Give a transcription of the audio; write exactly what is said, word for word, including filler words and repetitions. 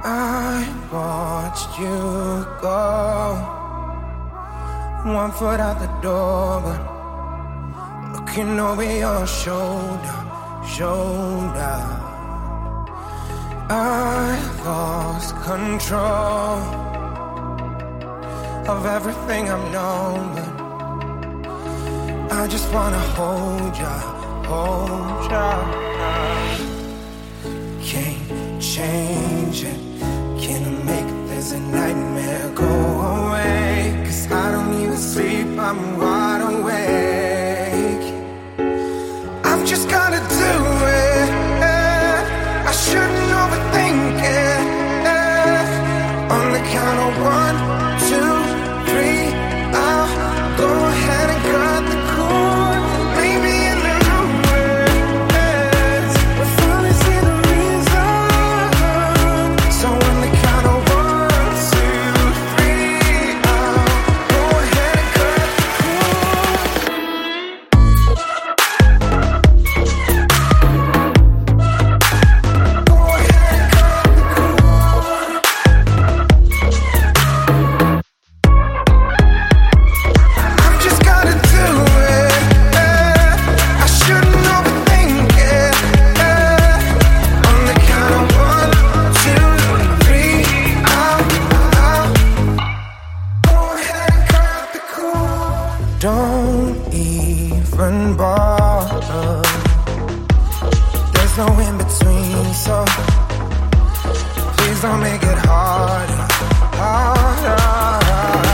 I watched you go, one foot out the door, but looking over your shoulder, shoulder. I lost control of everything I've known, but I just wanna hold ya, hold ya. Can't change it, can't make this a nightmare go away. Cause I don't even sleep, I'm wide awake. I've just gotta do it, I shouldn't overthink it. On the count of one, two, three, I'll go ahead and cut the cord. Maybe in the ruins we'll finally see the reason. So on the count of one, two, three, I'll go ahead and cut the cord. Go ahead and cut the cord. I've just gotta do it, I shouldn't overthink it. On the count of one, two, three, I'll, I'll go ahead and cut the cord. Don't even bother, there's no in between, so please don't make it harder, harder.